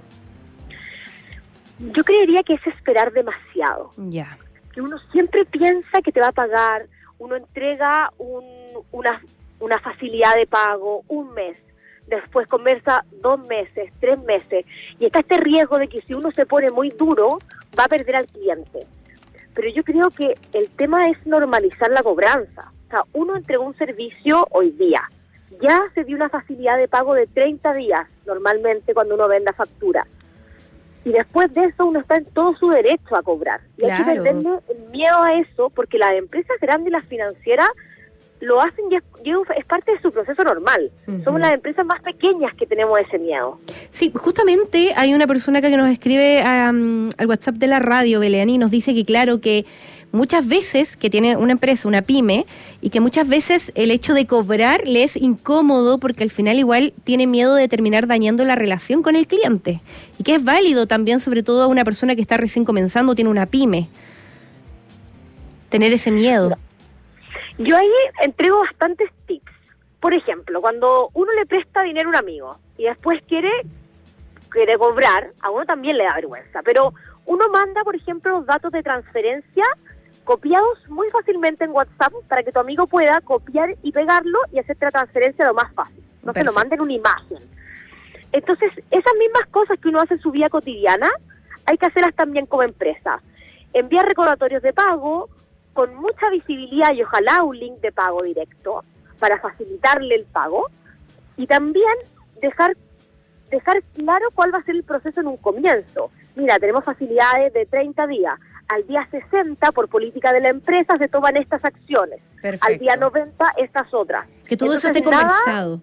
Yo creería que es esperar demasiado. Ya. Que uno siempre piensa que te va a pagar, uno entrega un, una, una facilidad de pago un mes, después conversa dos meses, tres meses, y está este riesgo de que si uno se pone muy duro, va a perder al cliente. Pero yo creo que el tema es normalizar la cobranza. O sea, uno entregó un servicio hoy día, ya se dio una facilidad de pago de treinta días, normalmente cuando uno venda factura. Y después de eso uno está en todo su derecho a cobrar. Y claro, hay que perderle el miedo a eso, porque las empresas grandes y las financieras lo hacen y es, es parte de su proceso normal. Uh-huh. Somos las empresas más pequeñas que tenemos ese miedo. Sí, justamente hay una persona acá que nos escribe um, al WhatsApp de la radio, Belén, y nos dice que claro, que muchas veces que tiene una empresa, una pyme, y que muchas veces el hecho de cobrar le es incómodo porque al final igual tiene miedo de terminar dañando la relación con el cliente. Y que es válido también, sobre todo a una persona que está recién comenzando, tiene una pyme, tener ese miedo. No. Yo ahí entrego bastantes tips. Por ejemplo, cuando uno le presta dinero a un amigo y después quiere, quiere cobrar, a uno también le da vergüenza, pero uno manda, por ejemplo, los datos de transferencia copiados muy fácilmente en WhatsApp para que tu amigo pueda copiar y pegarlo y hacerte la transferencia lo más fácil. No Perfecto. Se lo manden una imagen. Entonces, esas mismas cosas que uno hace en su vida cotidiana, hay que hacerlas también como empresa. Enviar recordatorios de pago con mucha visibilidad y ojalá un link de pago directo para facilitarle el pago, y también dejar dejar claro cuál va a ser el proceso en un comienzo. Mira, tenemos facilidades de treinta días, al día sesenta por política de la empresa se toman estas acciones, Perfecto. Al día noventa estas otras. Que todo Entonces, eso esté conversado.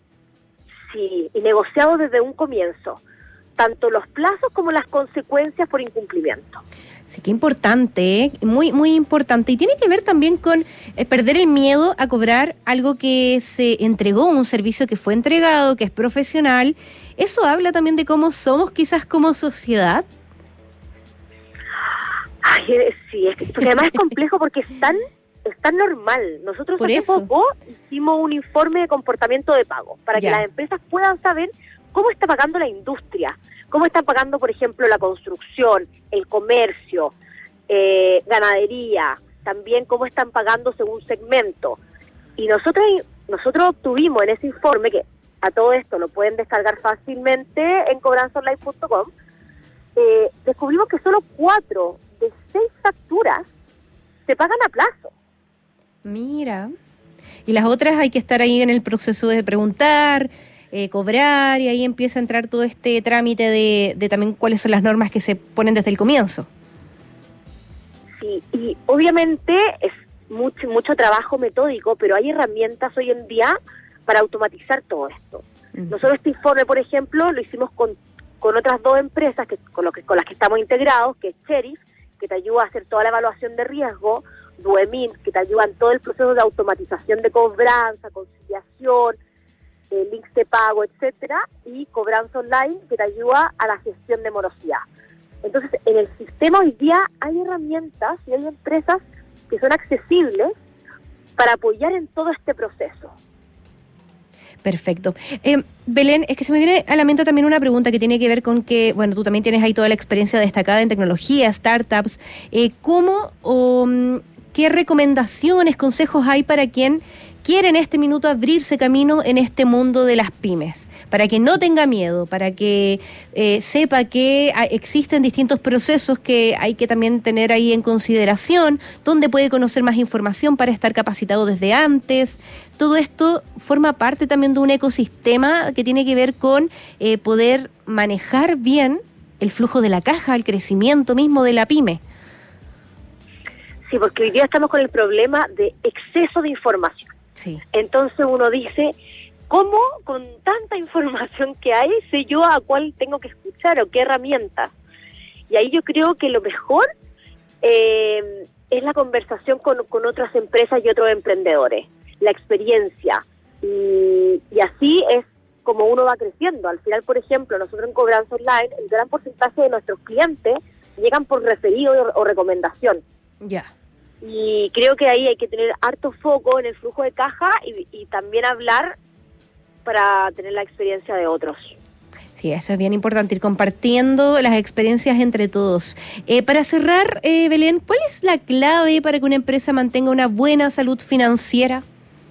Sí, y negociado desde un comienzo, tanto los plazos como las consecuencias por incumplimiento. Sí, qué importante, ¿eh? Muy, muy importante. Y tiene que ver también con eh, perder el miedo a cobrar algo que se entregó, un servicio que fue entregado, que es profesional. ¿Eso habla también de cómo somos quizás como sociedad? Ay, sí, es que, porque además es complejo porque es tan está normal. Nosotros Por hace eso. poco hicimos un informe de comportamiento de pago para Ya. que las empresas puedan saber cómo está pagando la industria, cómo está pagando, por ejemplo, la construcción, el comercio, eh, ganadería, también cómo están pagando según segmento. Y nosotros, nosotros obtuvimos en ese informe, que a todo esto lo pueden descargar fácilmente en cobranza online punto com, eh, descubrimos que solo cuatro de seis facturas se pagan a plazo. Mira. Y las otras hay que estar ahí en el proceso de preguntar, eh, cobrar, y ahí empieza a entrar todo este trámite de, de también cuáles son las normas que se ponen desde el comienzo. Sí, y obviamente es mucho, mucho trabajo metódico, pero hay herramientas hoy en día para automatizar todo esto. Uh-huh. Nosotros este informe, por ejemplo, lo hicimos con, con otras dos empresas que con, lo que, con las que estamos integrados, que es Sheriff, que te ayuda a hacer toda la evaluación de riesgo, Duemin, que te ayuda en todo el proceso de automatización de cobranza, conciliación, eh, links de pago, etcétera, y Cobranza Online, que te ayuda a la gestión de morosidad. Entonces, en el sistema hoy día hay herramientas y hay empresas que son accesibles para apoyar en todo este proceso. Perfecto. Eh, Belén, es que se me viene a la mente también una pregunta que tiene que ver con que, bueno, tú también tienes ahí toda la experiencia destacada en tecnología, startups. Eh, ¿Cómo o um, qué recomendaciones, consejos hay para quien quiere en este minuto abrirse camino en este mundo de las pymes? Para que no tenga miedo, para que eh, sepa que a, existen distintos procesos que hay que también tener ahí en consideración, donde puede conocer más información para estar capacitado desde antes. Todo esto forma parte también de un ecosistema que tiene que ver con eh, poder manejar bien el flujo de la caja, el crecimiento mismo de la pyme. Sí, porque hoy día estamos con el problema de exceso de información. Sí. Entonces uno dice, ¿cómo con tanta información que hay sé yo a cuál tengo que escuchar o qué herramientas? Y ahí yo creo que lo mejor eh, es la conversación con, con otras empresas y otros emprendedores, la experiencia. Y, y así es como uno va creciendo. Al final, por ejemplo, nosotros en Cobranza Online, el gran porcentaje de nuestros clientes llegan por referido o, o recomendación. Ya. Y creo que ahí hay que tener harto foco en el flujo de caja y, y también hablar para tener la experiencia de otros. Sí, eso es bien importante, ir compartiendo las experiencias entre todos. Eh, para cerrar, eh, Belén, ¿cuál es la clave para que una empresa mantenga una buena salud financiera?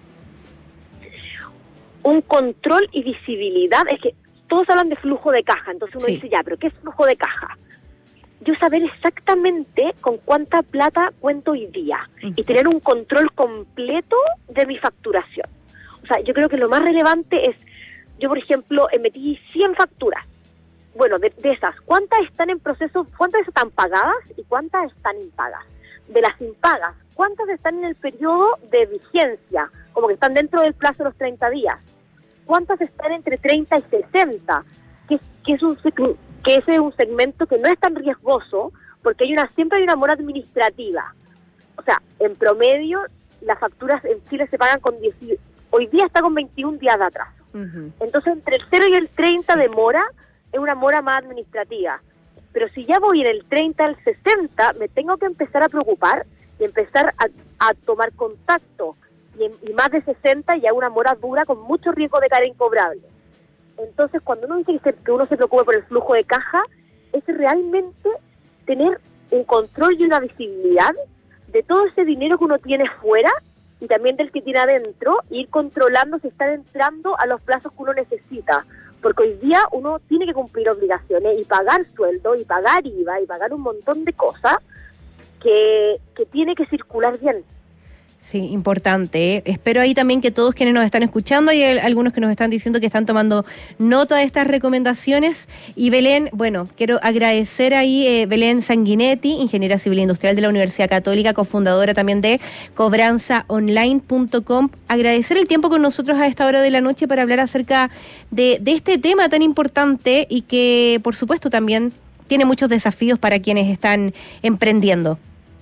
Un control y visibilidad. Es que todos hablan de flujo de caja, entonces uno Sí. dice, ya, ¿pero qué es flujo de caja? Yo saber exactamente con cuánta plata cuento hoy día uh-huh. y tener un control completo de mi facturación. O sea, yo creo que lo más relevante es, yo por ejemplo, emití cien facturas. Bueno, de, de esas, ¿cuántas están en proceso, cuántas están pagadas y cuántas están impagas? De las impagas, ¿cuántas están en el periodo de vigencia? Como que están dentro del plazo de los treinta días. ¿Cuántas están entre treinta y sesenta? Que, que es un que ese es un segmento que no es tan riesgoso, porque hay una siempre hay una mora administrativa. O sea, en promedio, las facturas en Chile se pagan con diez, hoy día está con veintiún días de atraso. Uh-huh. Entonces, entre el cero y el treinta sí. de mora, es una mora más administrativa. Pero si ya voy en el treinta al sesenta, me tengo que empezar a preocupar y empezar a, a tomar contacto. Y, en, y más de sesenta ya una mora dura con mucho riesgo de caer incobrable. Entonces, cuando uno dice que, se, que uno se preocupe por el flujo de caja, es realmente tener un control y una visibilidad de todo ese dinero que uno tiene fuera y también del que tiene adentro, e ir controlando si están entrando a los plazos que uno necesita. Porque hoy día uno tiene que cumplir obligaciones y pagar sueldo, y pagar I V A, y pagar un montón de cosas que, que tiene que circular bien. Sí, importante. ¿eh? Espero ahí también que todos quienes nos están escuchando, hay algunos que nos están diciendo que están tomando nota de estas recomendaciones. Y Belén, bueno, quiero agradecer ahí eh, Belén Sanguinetti, ingeniera civil industrial de la Universidad Católica, cofundadora también de cobranza online punto com. Agradecer el tiempo con nosotros a esta hora de la noche para hablar acerca de, de este tema tan importante y que, por supuesto, también tiene muchos desafíos para quienes están emprendiendo.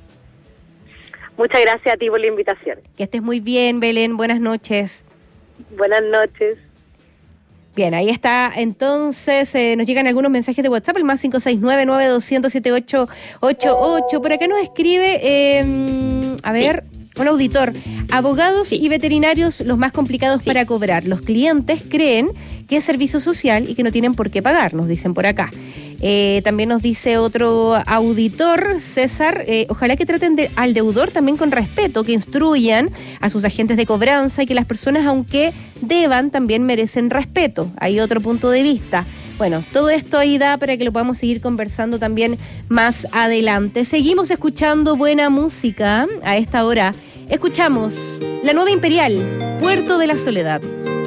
Muchas gracias a ti por la invitación. Que estés muy bien, Belén. Buenas noches. Buenas noches. Bien, ahí está. Entonces, eh, nos llegan algunos mensajes de WhatsApp, el más cinco seis nueve, nueve dos cero, siete ocho ocho ocho. Por acá nos escribe, eh, a ver, un auditor. Abogados sí. y veterinarios los más complicados sí. para cobrar. Los clientes creen que es servicio social y que no tienen por qué pagar, nos dicen por acá. Eh, también nos dice otro auditor, César, eh, ojalá que traten de, al deudor también con respeto, que instruyan a sus agentes de cobranza y que las personas, aunque deban, también merecen respeto. Hay otro punto de vista. Bueno, todo esto ahí da para que lo podamos seguir conversando también más adelante. Seguimos escuchando buena música a esta hora. Escuchamos La Nueva Imperial, Puerto de la Soledad.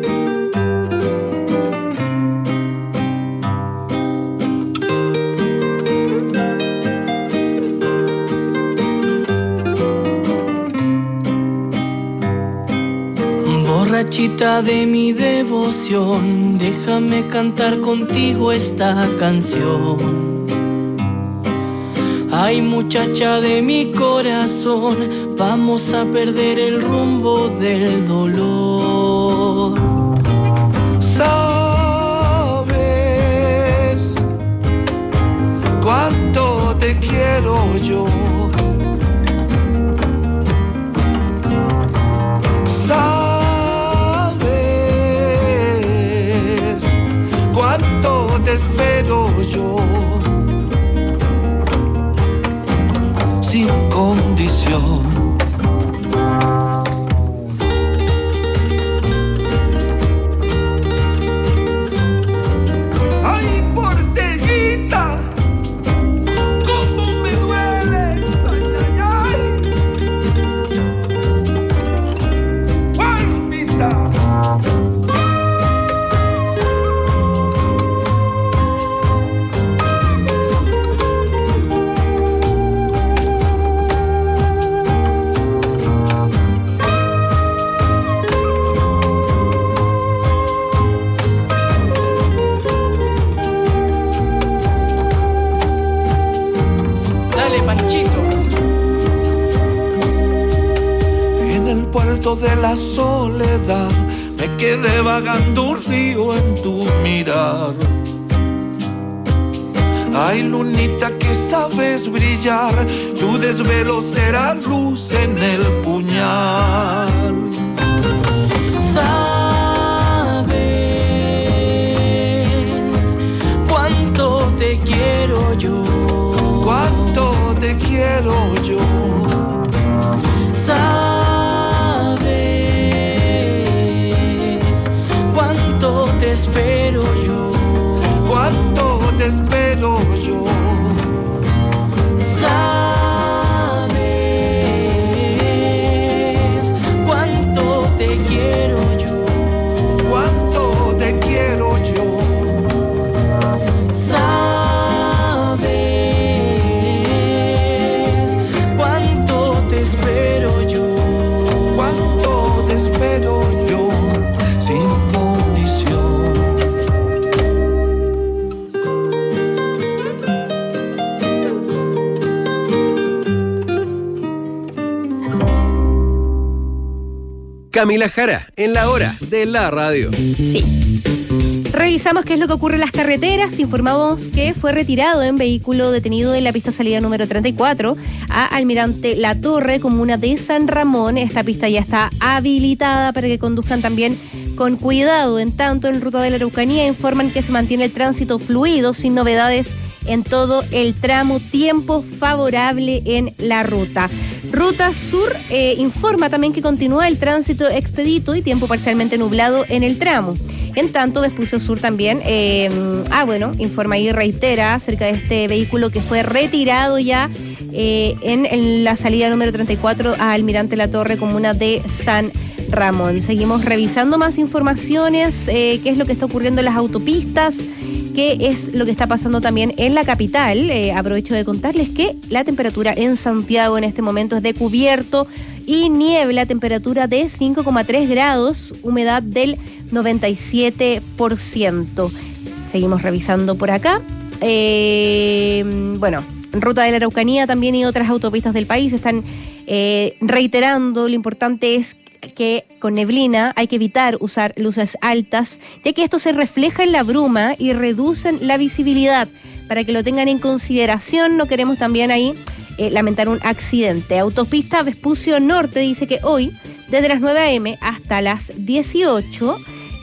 Borrachita de mi devoción, déjame cantar contigo esta canción. Ay, muchacha de mi corazón, vamos a perder el rumbo del dolor. Sabes cuánto te quiero yo. Sabes te espero yo, sin condición. Ay, porteñita, cómo me duele, ay, ay, ay. Palmita. De la soledad me quedé vagando un río en tu mirar. Ay, lunita que sabes brillar, tu desvelo será luz en el puñal. Sabes cuánto te quiero yo, cuánto te quiero yo. Sabes te espero yo, cuánto te espero yo. Sabes cuánto te quiero yo, cuánto te quiero yo. Sabes cuánto te espero yo, cuánto te espero yo, sin Camila Jara, en la hora de la radio. Sí. Revisamos qué es lo que ocurre en las carreteras. Informamos que fue retirado en vehículo detenido en la pista salida número treinta y cuatro a Almirante La Torre, comuna de San Ramón. Esta pista ya está habilitada para que conduzcan también con cuidado. En tanto, en Ruta de la Araucanía informan que se mantiene el tránsito fluido, sin novedades en todo el tramo. Tiempo favorable en la ruta. Ruta Sur eh, informa también que continúa el tránsito expedito y tiempo parcialmente nublado en el tramo. En tanto, Vespucio Sur también, eh, ah bueno, informa y reitera acerca de este vehículo que fue retirado ya eh, en, en la salida número treinta y cuatro a Almirante La Torre, comuna de San Ramón. Seguimos revisando más informaciones, eh, qué es lo que está ocurriendo en las autopistas, qué es lo que está pasando también en la capital. Eh, aprovecho de contarles que la temperatura en Santiago en este momento es de cubierto y niebla, temperatura de cinco coma tres grados, humedad del noventa y siete por ciento. Seguimos revisando por acá. Eh, bueno, en Ruta de la Araucanía también y otras autopistas del país están eh, reiterando lo importante es que con neblina hay que evitar usar luces altas, ya que esto se refleja en la bruma y reducen la visibilidad. Para que lo tengan en consideración, no queremos también ahí eh, lamentar un accidente. Autopista Vespucio Norte dice que hoy, desde las nueve a eme hasta las dieciocho,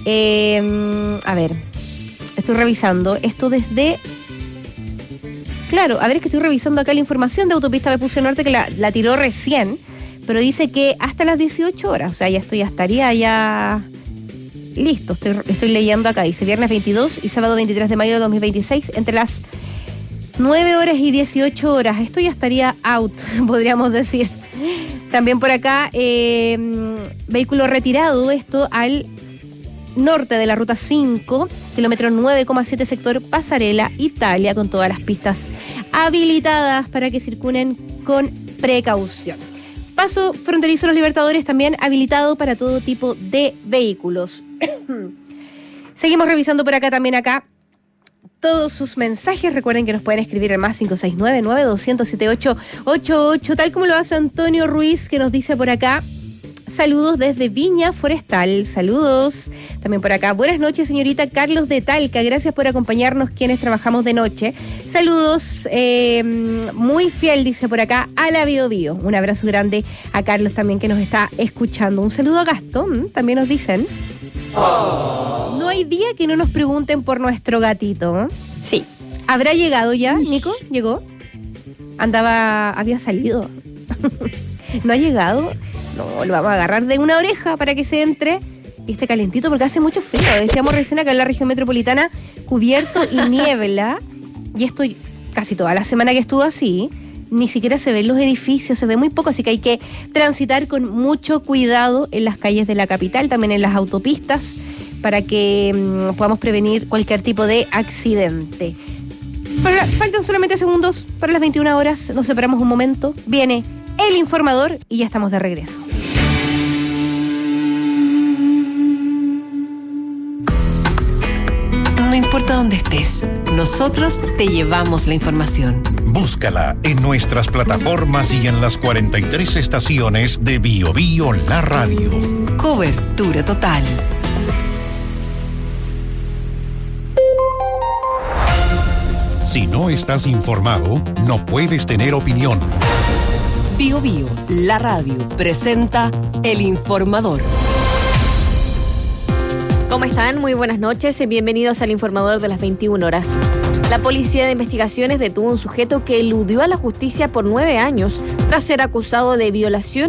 eh, a ver, estoy revisando esto desde... Claro, a ver, es que estoy revisando acá la información de Autopista Vespucio Norte que la, la tiró recién, pero dice que hasta las dieciocho horas, o sea, ya esto ya estaría ya... Listo, estoy, estoy leyendo acá, dice viernes veintidós y sábado veintitrés de mayo de dos mil veintiséis, entre las nueve horas y dieciocho horas. Esto ya estaría out, podríamos decir. También por acá, eh, vehículo retirado, esto al norte de la ruta cinco, kilómetro nueve coma siete, sector Pasarela, Italia, con todas las pistas habilitadas para que circulen con precaución. Paso fronterizo Los Libertadores también habilitado para todo tipo de vehículos. Seguimos revisando por acá también acá todos sus mensajes. Recuerden que nos pueden escribir en más cinco seis nueve, nueve dos cero siete, siete ocho ocho ocho, tal como lo hace Antonio Ruiz, que nos dice por acá: saludos desde Viña Forestal. Saludos. También por acá: buenas noches, señorita Carlos de Talca. Gracias por acompañarnos quienes trabajamos de noche. Saludos. Eh, muy fiel, dice por acá, a la Bio Bio. Un abrazo grande a Carlos también, que nos está escuchando. Un saludo a Gastón, también nos dicen. Oh. No hay día que no nos pregunten por nuestro gatito, ¿eh? Sí. ¿Habrá llegado ya, Nico? ¿Llegó? Andaba... había salido. ¿No ha llegado? No, lo vamos a agarrar de una oreja para que se entre y esté calentito, porque hace mucho frío. Decíamos recién acá en la región metropolitana, cubierto y niebla. Y esto casi toda la semana que estuvo así, ni siquiera se ven los edificios, se ve muy poco, así que hay que transitar con mucho cuidado en las calles de la capital, también en las autopistas, para que mmm, podamos prevenir cualquier tipo de accidente. Para, faltan solamente segundos para las veintiuna horas, nos separamos un momento, viene El Informador y ya estamos de regreso. No importa dónde estés, nosotros te llevamos la información. Búscala en nuestras plataformas y en las cuarenta y tres estaciones de Bio Bio La Radio. Cobertura total. Si no estás informado, no puedes tener opinión. Bio Bio La Radio presenta El Informador. ¿Cómo están? Muy buenas noches. Bienvenidos al Informador de las veintiuna horas. La Policía de Investigaciones detuvo a un sujeto que eludió a la justicia por nueve años tras ser acusado de violación